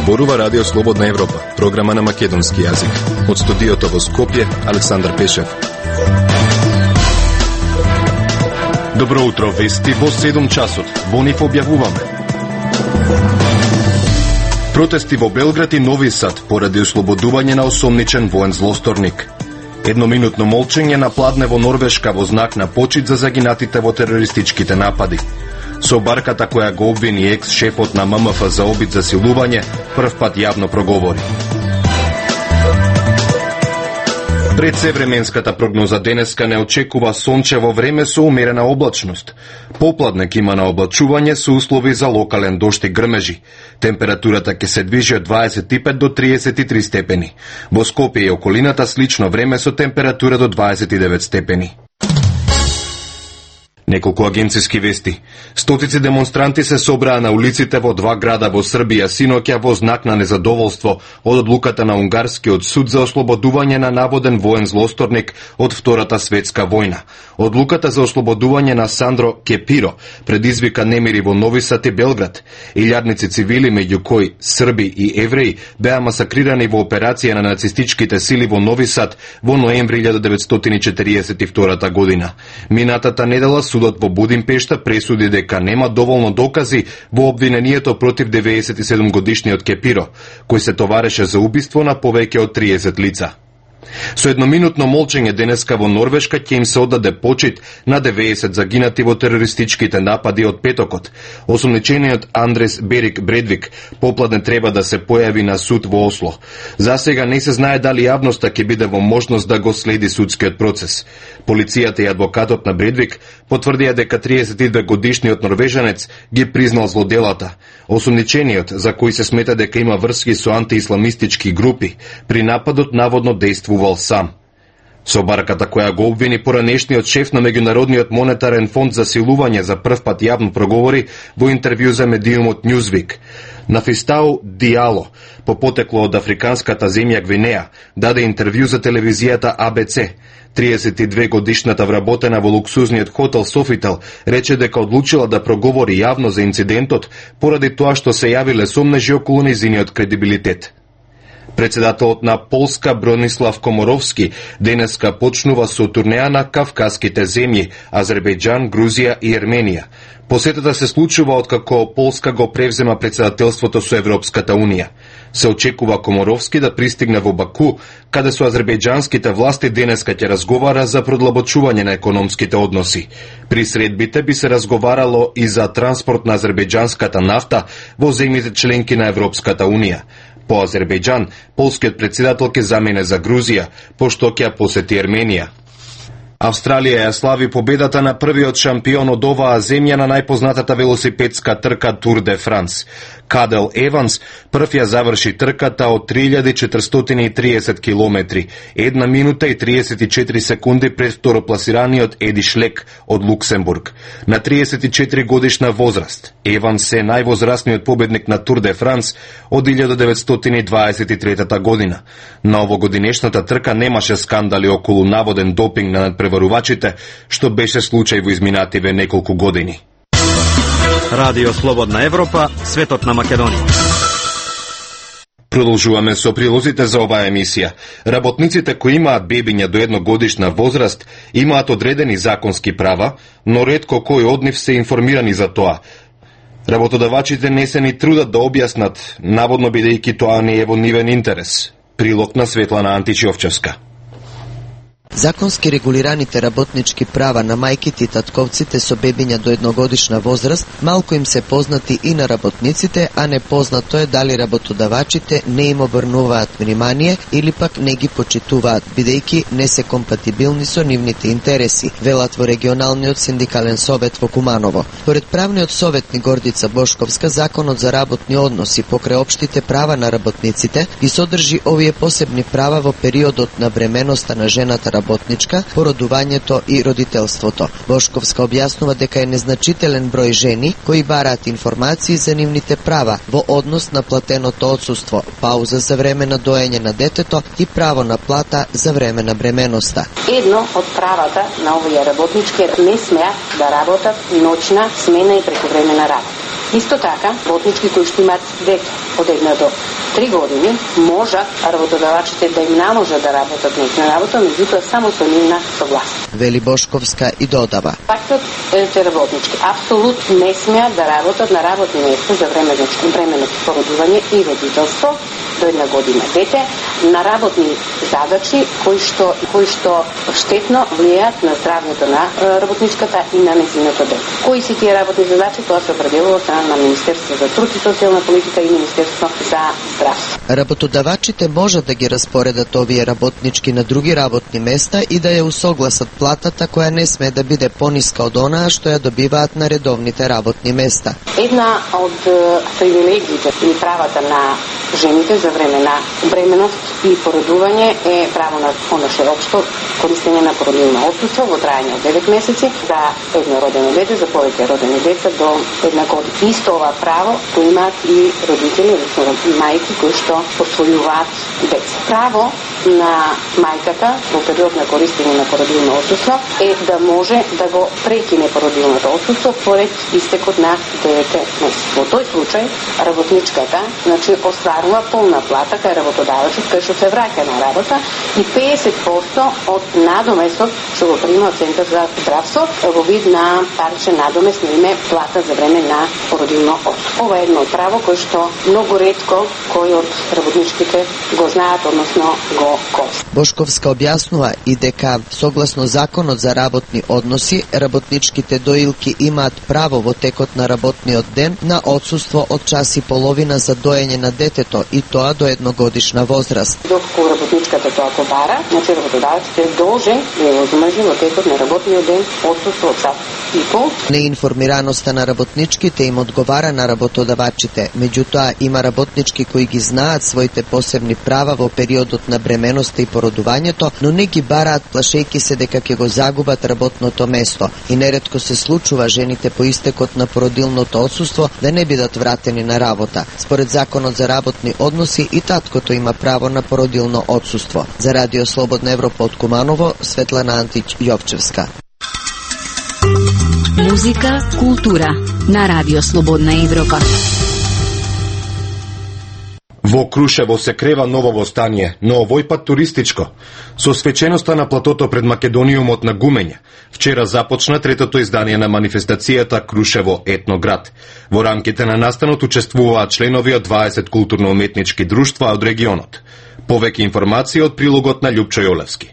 Зборува Радио Слободна Европа, програма на македонски јазик. Од студиото во Скопје, Александар Пешев. Добро утро, вести во 7 часот. Во нив објавуваме. Протести во Белград и Нови Сад поради ослободување на осомничен воен злосторник. Едноминутно молчење на пладне во Норвешка во знак на почит за загинатите во терористичките напади. Со барката која го обвини екс-шефот на ММФ за обид за силување, првпат јавно проговори. Предсевременската прогноза денеска не очекува сончево време со умерена облачност. Попладнек има на облачување со услови за локален дожд и грмежи. Температурата ќе се движи од 25 до 33 степени. Во Скопје и околината слично време со температура до 29 степени. Неколку агенциски вести. Стотици демонстранти се собраа на улиците во два града во Србија синоќа во знак на незадоволство од одлуката на унгарскиот суд за ослободување на наводен воен злосторник од Втората светска војна. Одлуката за ослободување на Сандро Кепиро предизвика немири во Нови Сад и Белград. Илјадници цивили, меѓу кои срби и евреи, беа масакрирани во операција на нацистичките сили во Нови Сад во ноември 1942 година. Минатата недела судот во Будимпешта пресуди дека нема доволно докази во обвинението против 97 годишниот Кепиро, кој се товареше за убиство на повеќе од 30 лица. Со едноминутно молчење денеска во Норвешка ќе им се одаде почит на 90 загинати во терористичките напади од петокот. Осомничениот Андрес Берик Бредвик попладне треба да се појави на суд во Осло. За сега не се знае дали јавноста ќе биде во можност да го следи судскиот процес. Полицијата и адвокатот на Бредвик потврдија дека 32 годишниот норвежанец ги признал злоделата. Осомничениот, за кој се смета дека има врски со антиисламистички групи, при нападот наводно действувал сам. Со барката која го обвини поранешниот шеф на Меѓународниот монетарен фонд за силување за првпат јавно проговори во интервју за медиумот Newsweek. Нафистау Диало, по потекло од африканската земја Гвинеја, даде интервју за телевизијата ABC. 32 годишната вработена во луксузниот хотел Софител рече дека одлучила да проговори јавно за инцидентот поради тоа што се јавиле сомнежи околу нејзиниот кредибилитет. Председателот на Полска Бронислав Коморовски денеска почнува со турнеа на кавказските земји Азербејџан, Грузија и Ерменија. Посетата се случува откако Полска го превзема председателството со Европската Унија. Се очекува Коморовски да пристигне во Баку, каде со азербејџанските власти денеска ќе разговара за продлабочување на економските односи. При средбите би се разговарало и за транспорт на азербејџанската нафта во земјите членки на Европската Унија. По Азербејџан, полскиот председател ќе замене за Грузија, пошто ќе посети Ерменија. Австралија ја слави победата на првиот шампион од оваа земја на најпознатата велосипедска трка Тур де Франс. Кадел Еванс прв ја заврши трката од 3430 километри, 1 минута и 34 секунди пред второпласираниот Еди Шлек од Луксембург. На 34 годишна возраст, Еванс е највозрастниот победник на Тур де Франс од 1923 година. На овогодинешната трка немаше скандали околу наводен допинг на надпреварувачите, што беше случај во изминативе неколку години. Радио Слободна Европа, светот на Македонија. Продолжуваме со прилозите за оваа емисија. Работниците кои имаат бебиња до едногодишна возраст имаат одредени законски права, но ретко кои од нив се информирани за тоа. Работодавачите не се ни трудат да објаснат, наводно бидејќи тоа не е во нивен интерес. Прилог на Светлана Античовчевска. Законски регулираните работнички права на мајките и татковците со бебиња до едногодишна возраст малку им се познати и на работниците, а непознато е дали работодавачите не им обрнуваат внимание или пак не ги почитуваат, бидејќи не се компатибилни со нивните интереси, велат во регионалниот синдикален совет во Куманово. Според правниот советник Гордица Бошковска, законот за работни односи покрај општите права на работниците ги содржи овие посебни права во периодот на бременоста на жената работничка, породувањето и родителството. Бошковска објаснува дека е незначителен број жени кои бараат информации за нивните права во однос на платеното отсуство, пауза за време на доење на детето и право на плата за време на бременоста. Едно од правата на овие работнички не смеа да работат ноќна смена и прековременна работа. Исто така, работнички кои што имаат деца од 1 до 3 години може работодавачите да им наложат да работат некоја работа, меѓутоа само со нивна согласност. Вели Бошковска и додава. Фактот е, че работнички апсолутно не смеат да работат на работни места за временно породување и родителство до 1 година дете, на работни задачи кои што штетно влијаат на здравјето на работничката и на нејзиното дете. Кои се тие работни задачи, тоа се определува од страна на Министерство за труд и социјална политика и Министерство за здравство. Работодавачите можат да ги распоредат овие работнички на други работни места и да ја усогласат платата која не sme да биде пониска од онаа што ја добиваат на редовните работни места. Една од привилегиите и правата на жените за време на бременост и породување е право на широко користење на породилно отсуство во трајање од 9 месеци за едно родено дете, за повеќе родени деца до 1 година. Исто ова право го имаат и родители, односно мајки кои што посвојуваат деца. Право на мајката во период на користење на породилно отсуство е да може да го прекине породилното отсуство поред истекот на 9 месеци. Во тој случај работничката, остварува полна плата кај работодавачот кај што се враќа на работа и 50% од надоместот што го прима од Центар за здравство во вид на паричен надомест на име плата за време на породилно отсуство. Ова е едно право кое што многу ретко кои од работничките го знаат, односно го користат. Бошковска објаснува и дека согласно законот за работни односи, работничките доилки имаат право во текот на работниот ден на отсуство од час и половина за доење на детето и тоа до 1-годишна возраст. Доколку работничката тоа го бара, работодавецот е должен да ја возможи во текот на работниот ден отсуство од час и пол. Неинформираноста на работничките им одговара на работодавачите, меѓутоа има работнички кои ги знаат своите посебни права во периодот на бременоста и породувањето, но не ги бараат плашејки се дека ќе го загубат работното место и неретко се случува жените по истекот на породилното отсуство да не бидат вратени на работа. Според законот за работни односи и таткото има право на породилно отсуство. За Радио Слободна Европа од Куманово, Светлана Антич Јовчевска. Музика, култура на Радио Слободна Европа. Во Крушево се крева ново востание, но овој пат туристичко. Со свеченоста на платото пред Македониумот на Гумење, вчера започна третото издание на манифестацијата Крушево етноград. Во рамките на настанот учествуваат членови од 20 културно-уметнички друштва од регионот. Повеќе информации од прилогот на Љупчо Јолевски.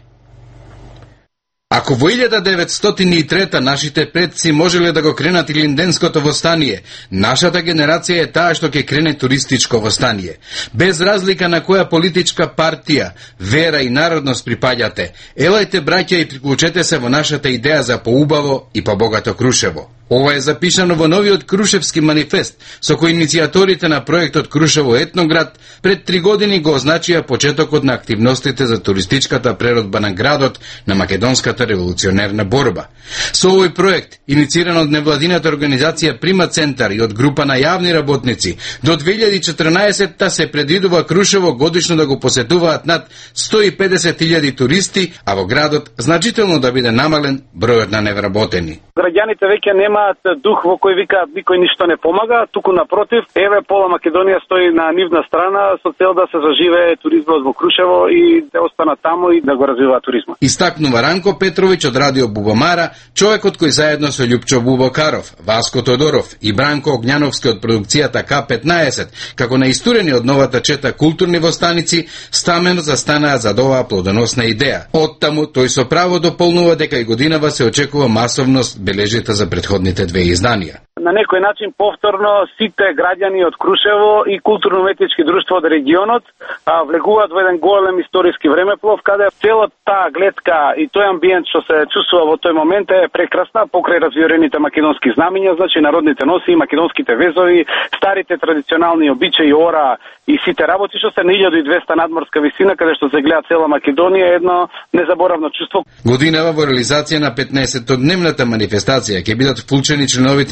Ако во 1903 нашите предци можеле да го кренат Илинденското востание, нашата генерација е таа што ќе крене туристичко востание. Без разлика на која политичка партија, вера и народност припаѓате, елајте браќа и приклучете се во нашата идеја за поубаво и побогато Крушево. Ова е запишано во новиот Крушевски манифест, со кој иницијаторите на проектот Крушево етноград пред 3 години го означија почетокот на активностите за туристичката преродба на градот на македонската револуционерна борба. Со овој проект, иницииран од невладината организација Прима Центар и од група на јавни работници, до 2014 се предвидува Крушево годишно да го посетуваат над 150.000 туристи, а во градот значително да биде намален бројот на невработени. Граѓаните веќе немаат дух во кој викаат никој ништо не помага, туку напротив, еве пола Македонија стои на нивна страна со цел да се заживее туризмот во Крушево и да останат таму и да го развиваат туризмот. Истакнува Ранко Петровиќ од Радио Бубамара, човекот кој заедно со Љупчо Бубокаров, Васко Тодоров и Бранко Огњановски од продукцијата К15, како наистурени од новата чета културни востаници, стамено застанаа за оваа плодоносна идеја. Оттаму тој со право дополнува дека и годинава се очекува масовност бележите за предходните 2 изданија. На некој начин повторно сите граѓани од Крушево и културно-уметнички друштва од регионот влегуваат во еден голем историски времеплов, каде целата таа гледка и тој амбиент што се чувствува во тој момент е прекрасна покрај развиорените македонски знамиња, значи народните носи, македонските везови, старите традиционални обичаи, ора и сите работи што се на 1200 надморска висина, каде што се гледа цела Македонија, едно незаборавно чувство. Годинава во реализација на 15-то дневната манифестација ќе бидат вклучени членовите на 20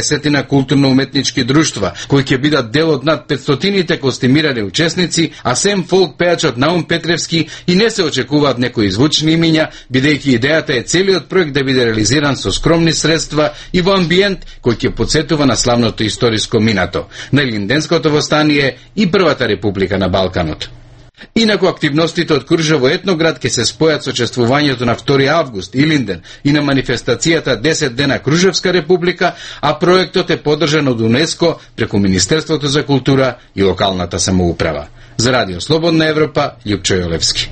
10 културно-уметнички друштва, кои ќе бидат дел од над 500-ите костимирани учесници, а сем фолк пејачот Наум Петревски и не се очекуваат некои звучни имиња, бидејќи идејата е целиот проект да биде реализиран со скромни средства и во амбиент кој ќе потсетува на славното историско минато, на Илинденското востание и првата република на Балканот. Инаку активностите од Кружево етноград ќе се спојат со чествувањето на 2 август Илинден и на манифестацијата 10 дена Кружевска република, а проектот е поддржан од УНЕСКО преку Министерството за култура и локалната самоуправа. За Радио Слободна Европа, Љупчо Јолевски.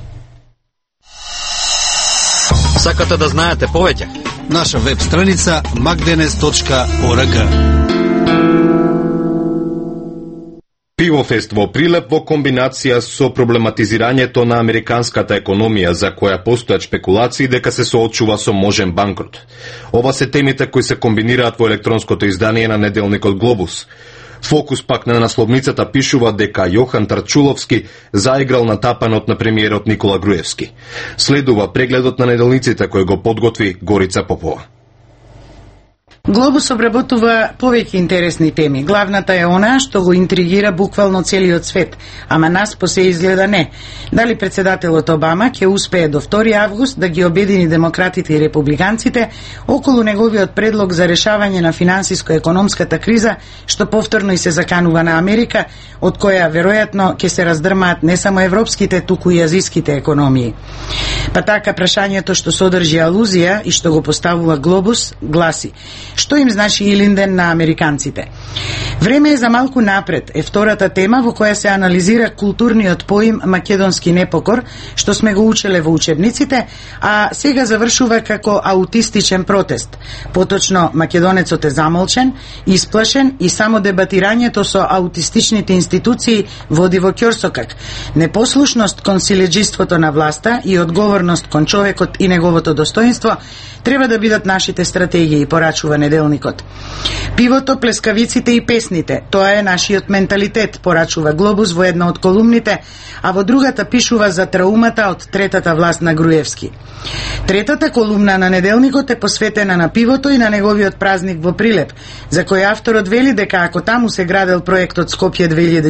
Сакате да знаете повеќе? Наша веб страница magdenes.org. Пивофест во Прилеп во комбинација со проблематизирањето на американската економија за која постојат шпекулации дека се соочува со можен банкрот. Ова се темите кои се комбинираат во електронското издание на неделникот Глобус. Фокус пак на насловницата пишува дека Јохан Тарчуловски заиграл на тапанот на премиерот Никола Груевски. Следува прегледот на неделниците кој го подготви Горица Попова. Глобус обработува повеќе интересни теми. Главната е она што го интригира буквално целиот свет, ама нас по се изгледа не. Дали председателот Обама ќе успее до 2 август да ги обедини демократите и републиканците околу неговиот предлог за решавање на финансиско-економската криза, што повторно и се заканува на Америка, од која веројатно ќе се раздрмаат не само европските, туку и азиските економии. Па така прашањето што содржи алузија и што го поставува Глобус гласи: што им значи Илинден на американците? Време е за малку напред е втората тема во која се анализира културниот поим македонски непокор, што сме го учеле во учебниците, а сега завршува како аутистичен протест. Поточно македонецот е замолчен, исплашен и само дебатирањето со аутистичните институции води во ќорсокак. Непослушност кон силеџиството на власта и одговорност кон човекот и неговото достоинство треба да бидат нашите стратегии, порачува неделникот. Пивото, плескавиците и песните, тоа е нашиот менталитет, порачува Глобус во една од колумните, а во другата пишува за траумата од третата власт на Груевски. Третата колумна на неделникот е посветена на пивото и на неговиот празник во Прилеп, за кој авторот вели дека ако таму се градел проектот Скопје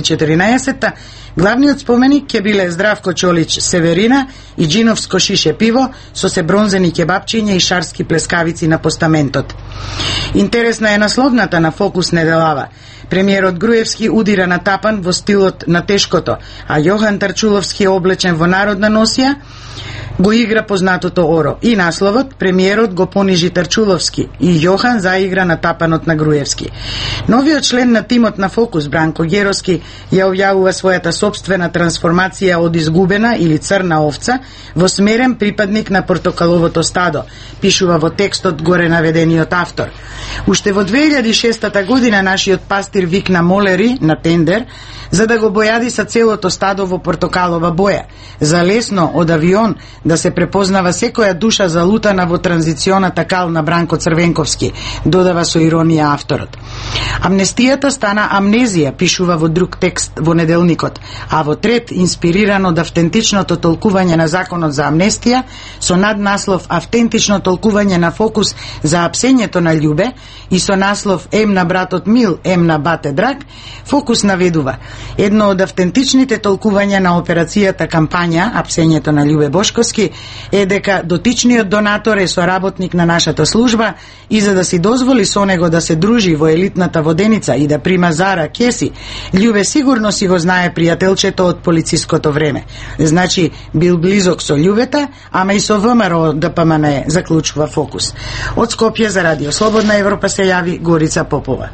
2014, главниот споменик ќе биле Здравко Чолич Северина и Джиновско шише пиво со се бронзени кебапчиња и шарски плескавици на постаментот. Интересна е насловната на Фокус неделава. Премиерот Груевски удира на тапан во стилот на тешкото, а Јохан Тарчуловски облечен во народна носија го игра познатото Оро. И насловот премиерот го понижи Тарчуловски и Јохан заигра на тапанот на Груевски. Новиот член на тимот на Фокус, Бранко Героски, ја објавува својата собствена трансформација од изгубена или црна овца во смерен припадник на портокаловото стадо, пишува во текстот горе наведениот автор. Уште во 2006 година нашиот пастир викна молери на тендер за да го бојадиса целото стадо во портокалова боја, за лесно од авион да се препознава секоја душа залутана во транзиционата кал на Бранко Црвенковски, додава со иронија авторот. Амнестијата стана амнезија, пишува во друг текст во неделникот, а во трет, инспириран од автентичното толкување на законот за амнестија, со наднаслов Автентично толкување на Фокус за апсењето на љубе и со наслов Ем на братот мил, ем на бате драг, Фокус наведува: едно од автентичните толкувања на операцијата кампања Апсењето на Љубе Бошковски е дека дотичниот донатор е соработник на нашата служба и за да си дозволи со него да се дружи во елитната воденица и да прима зара кеси, Љубе сигурно си го знае пријателчето од полициското време. Значи, бил близок со Љубета, ама и со ВМРО ДПМН, заклучува Фокус. Од Скопје за Радио Слободна Европа се јави Горица Попова.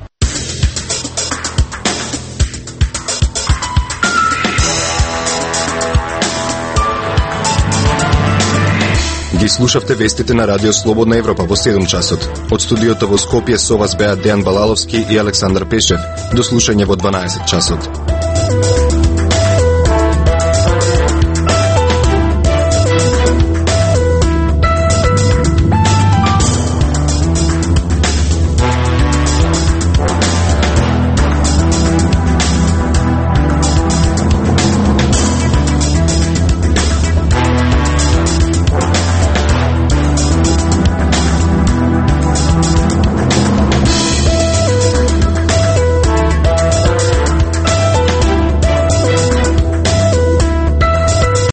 Ги слушавте вестите на Радио Слободна Европа во 7 часот. Од студиото во Скопје со вас беа Дејан Балаловски и Александар Пешев. До слушање во 12 часот.